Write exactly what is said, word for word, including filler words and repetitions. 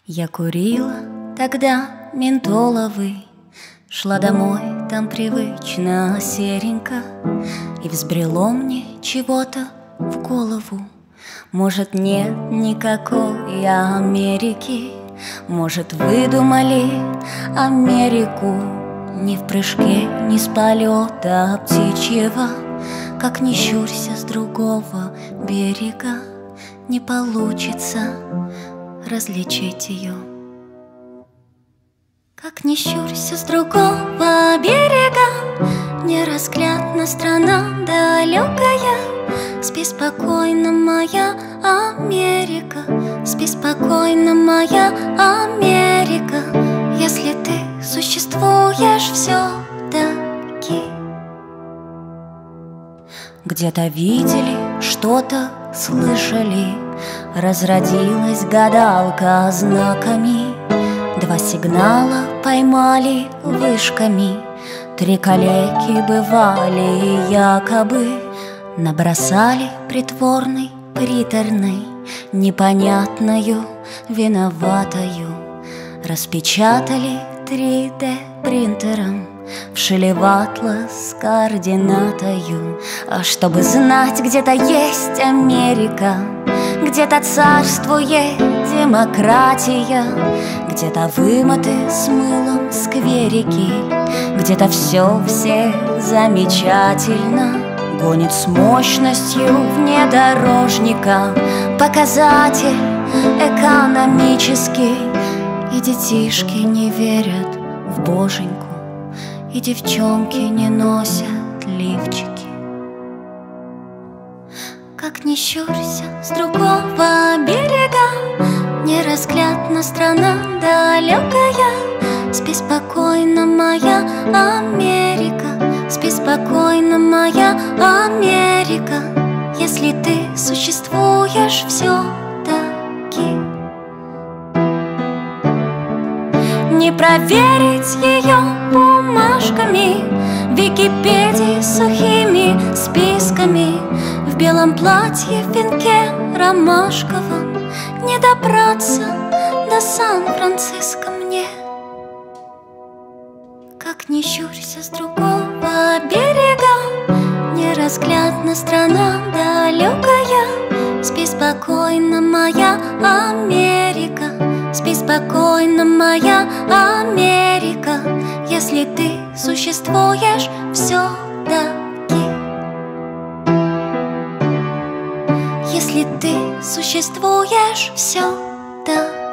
Я курила тогда ментоловый, шла домой, там привычно серенько, и взбрело мне чего-то в голову. Может, нет никакой Америки, может, выдумали Америку. Ни в прыжке, ни с полета птичьего, как ни щурься с другого берега, не получится различить ее. Как ни щурься с другого берега, неразглядна страна далекая. Спи спокойно, моя Америка, спи спокойно, моя Америка, если ты существуешь все-таки. Где-то видели, что-то слышали, разродилась гадалка знаками. Два сигнала поймали вышками, три калеки бывали якобы. Набросали притворной, приторной, непонятною, виноватою. Распечатали три дэ принтером, вшили в атлас координатою. А чтобы знать, где-то есть Америка, где-то царствует демократия, где-то вымыты с мылом скверики, где-то все все замечательно. Гонит с мощностью внедорожника показатель экономический. И детишки не верят в боженьку, и девчонки не носят лифчики. Как ни щурься с другого берега, неразглядна страна далекая. Спи спокойно, моя Америка, спи спокойно, моя Америка, если ты существуешь все-таки. Не проверить ее бумажками, в Википедии сухими списками, в белом платье, в венке ромашковом, не добраться до Сан-Франциско мне. Как ни щурься с другого берега, неразглядна страна далекая. Спи спокойно, моя Америка, спи спокойно, моя Америка, если ты существуешь все-таки. Если ты существуешь все-таки.